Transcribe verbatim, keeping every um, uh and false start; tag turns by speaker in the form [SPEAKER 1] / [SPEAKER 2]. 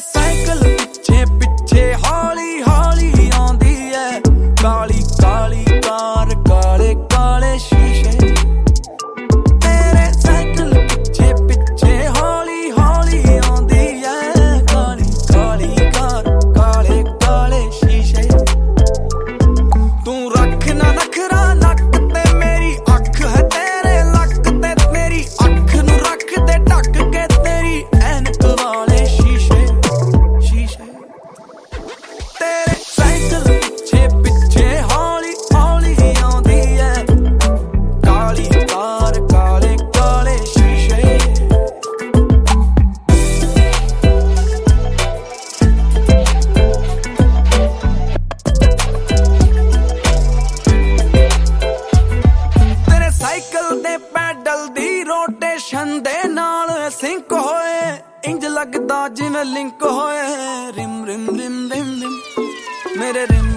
[SPEAKER 1] cycle ਪਿੱਛੇ ਪਿੱਛੇ ਹੌਲੀ ਹੌਲੀ ਆਉਂਦੀ ਐ ਕਾਲੀ ਕਾਲੀ ਕਾਰ ਕਾਲੇ ਕਾਲੇ ਸ਼ੀਸ਼ੇ ਤੇਰੇ ਸਾਈਕਲ ਪਿੱਛੇ ਪਿੱਛੇ ਹੌਲੀ ਹੌਲੀ ਆਉਂਦੀ ਐ ਕਾਲੀ ਕਾਲੀ ਕਾਰ ਕਾਲੇ ਕਾਲੇ ਸ਼ੀਸ਼ੇ ਤੂੰ ਰੱਖ ਨਾ ਨਖਰਾ ਨੱਕ ਤੇ ਮੇਰੀ ਅੱਖ ਹੈ ਤੇਰੇ ਲੱਕ ਤੇ ਮੇਰੀ ਅੱਖ ਨੂੰ ਰੱਖ ਦੇ ਢੱਕ ਕੇ ਤੇਰੀ ਐਨਕ ਵਾਲੇ ਸ਼ੀਸ਼ੇ ਸ਼ੀਸ਼ੇ ਤੇਰੇ ਸਾਈਕਲ ਪਿੱਛੇ ਪਿੱਛੇ ਹੌਲੀ ਹੌਲੀ ਆਉਂਦੀ ਐ ਕਾਲੀ ਕਾਰ ਕਾਲੇ ਕਾਲੇ ਸ਼ੀਸ਼ੇ ਤੇਰੇ ਸਾਈਕਲ ਦੇ ਪੈਡਲ ਦੀ ਰੋਟੇਸ਼ਨ ਦੇ ਨਾਲ ਸਿੰਕ ਹੋਏ ਇੰਜ ਲੱਗਦਾ ਜਿਵੇਂ ਲਿੰਕ ਹੋਏ ਰਿਮ ਰਿਮ ਰਿਮ ਰਿਮ ਰਿਮ ਮੇਰੇ ਰਿਮ